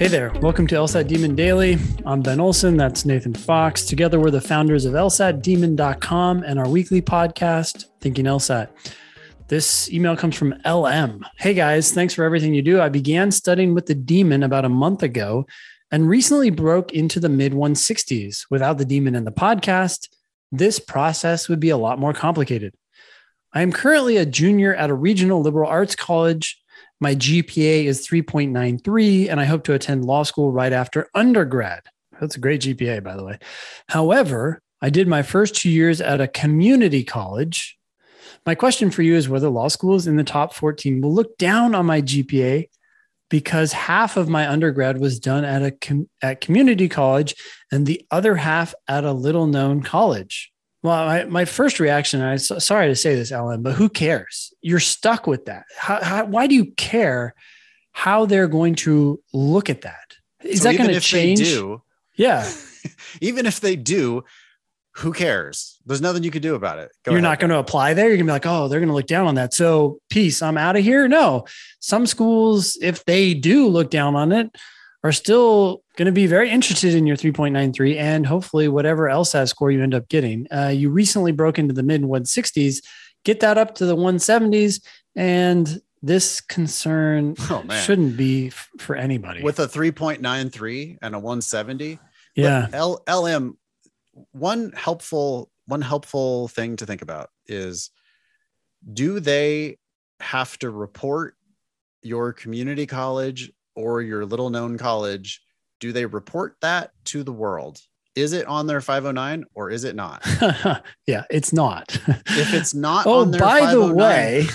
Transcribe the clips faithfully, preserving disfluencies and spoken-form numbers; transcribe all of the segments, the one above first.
Hey there, welcome to LSAT Demon Daily. I'm Ben Olson, that's Nathan Fox. Together we're the founders of L S A T Demon dot com and our weekly podcast, Thinking LSAT. This email comes from L M. Hey guys, thanks for everything you do. I began studying with the Demon about a month ago and recently broke into the mid one sixties. Without the Demon and the podcast, this process would be a lot more complicated. I am currently a junior at a regional liberal arts college. My G P A is three point nine three, and I hope to attend law school right after undergrad. That's a great G P A, by the way. However, I did my first two years at a community college. My question for you is whether law schools in the top fourteen will look down on my G P A because half of my undergrad was done at a com- at community college and the other half at a little-known college. Well, my, my first reaction, I'm so, sorry to say this, Ellen, but who cares? You're stuck with that. How, how, why do you care how they're going to look at that? Is so that going to change? They do, yeah. Even if they do, who cares? There's nothing you can do about it. Go You're ahead. not going to apply there. You're gonna be like, oh, they're going to look down on that. So peace, I'm out of here. No, some schools, if they do look down on it, are still going to be very interested in your three point nine three and hopefully whatever LSAT score you end up getting. Uh, you recently broke into the mid one sixties, get that up to the one seventies. And this concern oh, shouldn't be f- for anybody. With a three point nine three and a one seventy. Yeah. L- LM, one helpful, one helpful thing to think about is, do they have to report your community college or your little known college? Do they report that to the world? Is it on their five oh nine or is it not? Yeah, it's not. If it's not oh, on their by the way,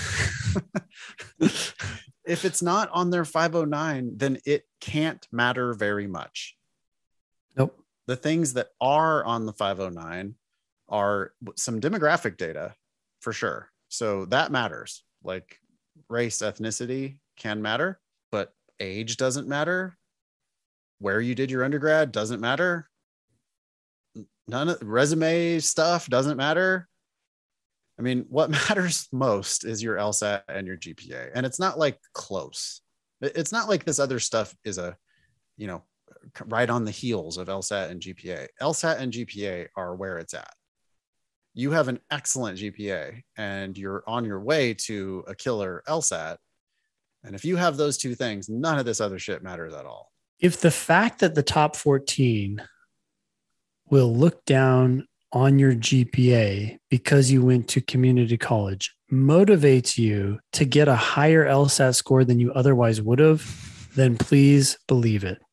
if it's not on their five oh nine, then it can't matter very much. Nope. The things that are on the five oh nine are some demographic data for sure. So that matters. Like race, ethnicity can matter, but age doesn't matter. Where you did your undergrad doesn't matter. None of resume stuff doesn't matter. I mean, what matters most is your LSAT and your G P A. And it's not like close. It's not like this other stuff is a, you know, right on the heels of LSAT and G P A. LSAT and G P A are where it's at. You have an excellent G P A and you're on your way to a killer LSAT. And if you have those two things, none of this other shit matters at all. If the fact that the top fourteen will look down on your G P A because you went to community college motivates you to get a higher LSAT score than you otherwise would have, then please believe it.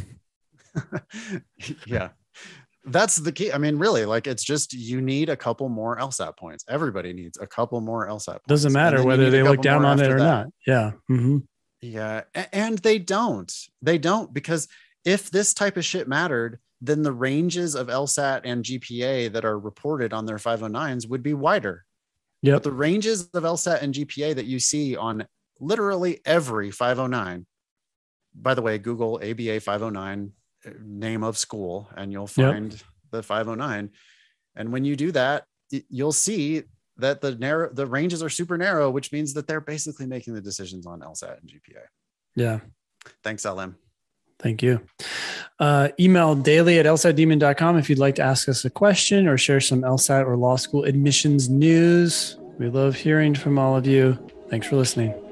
Yeah. That's the key. I mean, really, like, it's just, you need a couple more LSAT points. Everybody needs a couple more LSAT points. Doesn't matter whether they look down on it or not. Yeah. Mm-hmm. Yeah. And they don't. They don't, because if this type of shit mattered, then the ranges of LSAT and G P A that are reported on their five oh nines would be wider. Yeah. But the ranges of LSAT and G P A that you see on literally every five oh nine, by the way, Google A B A five oh nine, name of school, and you'll find yep. the five oh nine. And when you do that, you'll see that the narrow the ranges are super narrow, which means that they're basically making the decisions on LSAT and G P A. Yeah. Thanks, L M. Thank you. Uh, email daily at L S A T Demon dot com if you'd like to ask us a question or share some LSAT or law school admissions news. We love hearing from all of you. Thanks for listening.